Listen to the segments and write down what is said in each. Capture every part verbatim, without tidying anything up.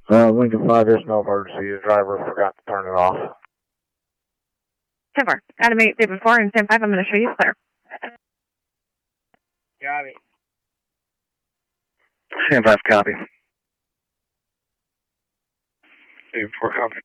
Uh, Lincoln five, there's no emergency. The driver forgot to turn it off. ten four. Adam eight, David four, and ten five, I'm going to show you clear. Got it. ten five, copy. David four, copy.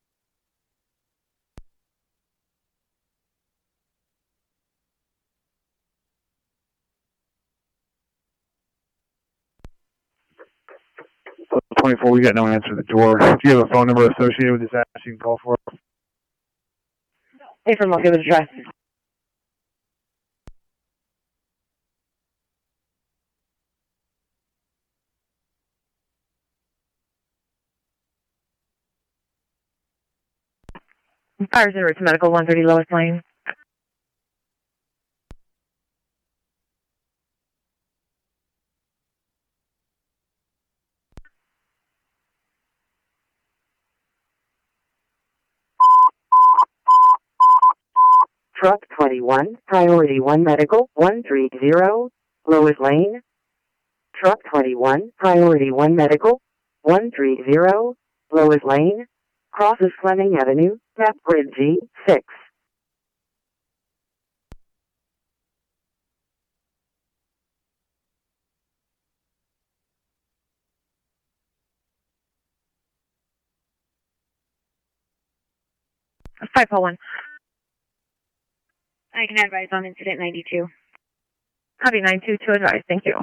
twenty-four, we got no answer to the door. Do you have a phone number associated with this address you can call for? Hey, from, I'll give it a try. Fire zero to medical, one thirty Lois Lane. Truck twenty-one, Priority one Medical, one three zero, Lois Lane. Truck twenty-one, Priority one Medical, one three zero, Lois Lane. Crosses Fleming Avenue, Map Grid G, six. five four one. I can advise on incident ninety-two. Copy nine two two advice, thank you.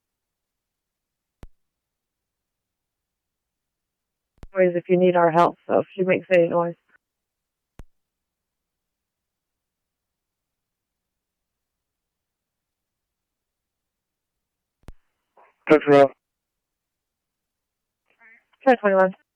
Always if you need our help, so if she makes any noise. Control. Try twenty-one.